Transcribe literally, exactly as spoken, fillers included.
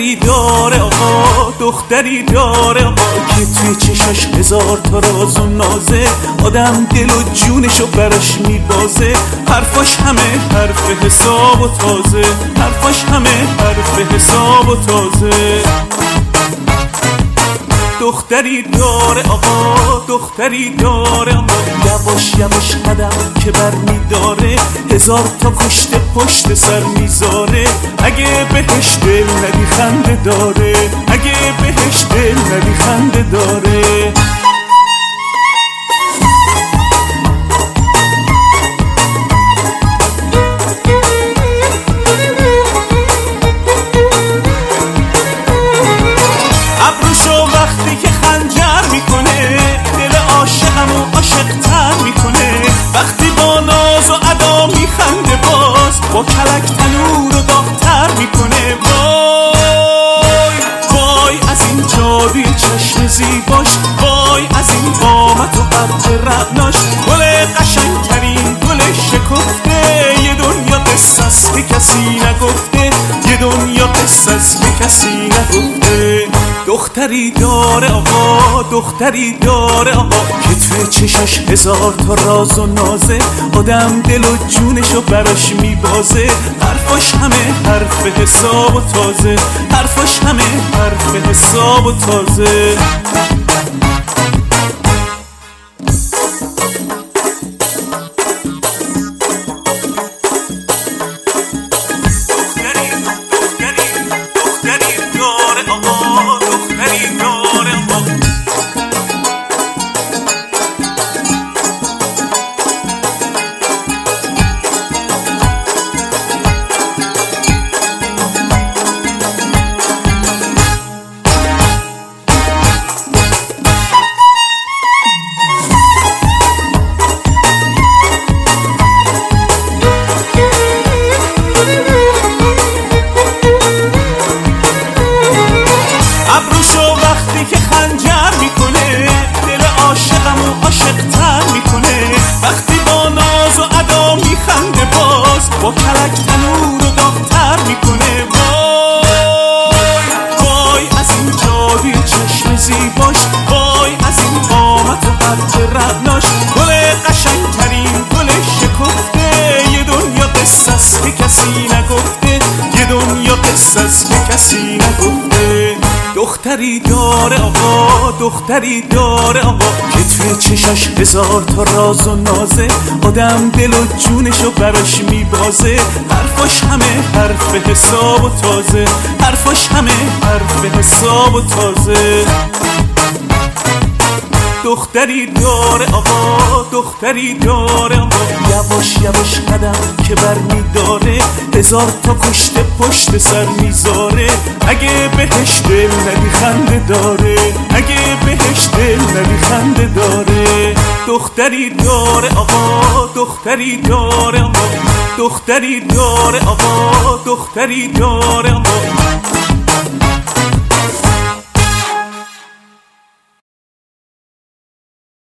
دختری داره آقا، دختری داره آقا که توی چشاش هزار تا راز و نازه، آدم دل و جونشو برش میبازه. حرفاش همه حرف حساب و تازه، حرفاش همه حرف حساب و تازه. دختری داره آقا، دختری داره آقا، یواش یواش قدم که بر میداره، هزار تا کشته پشت سر میذاره. اگه بهش دل ندی خنده داره، اگه بهش دل ندی خنده داره. وقتی که خنجر میکنه دل عاشقمو عاشق‌تر میکنه. وقتی با ناز و ادا میخنده باز با کلک تنور و داغ‌تر میکنه. وای وای از این جادوی چشم زیباش، وای از این قامت و قد رعناش. گل قشنگترین گل شکفته، یه دنیا قصه است که کسی نگفته، یه دنیا قصه است که کسی نگفته. دختری داره آقا، دختری داره آقا که توی چشاش هزار تا راز و نازه، آدم دل و جونشو براش میبازه. حرفاش همه حرف حساب و تازه، حرفاش همه حرف حساب و تازه. وقتی که خنجر میکنه دل عاشقمو عاشق‌تر میکنه. وقتی با ناز و ادا میخنده باز با کلک تنور و داغ‌تر میکنه. وای وای از این جادوی چشم زیباش، وای از این قامت و قد رعناش. گل قشنگترین گل شکفته، یه دنیا قصه است که کسی نگفته، یه دنیا قصه است که کسی نگفته. دختری داره آقا، دختری داره آقا که توی چشاش هزار تا راز و نازه، آدم دل و جونشو براش میبازه. حرفاش همه حرف حساب و تازه، حرفاش همه حرف حساب و تازه. دختری داره آقا، دختری داره آقا، یواش یواش قدم که بر میداره، هزار تا کشته پشت سر میذاره. اگه بهش دل ندی خنده داره، اگه بهش دل ندی خنده داره. دختری داره آقا، دختری داره آقا، دختری داره آقا، دختری داره آقا.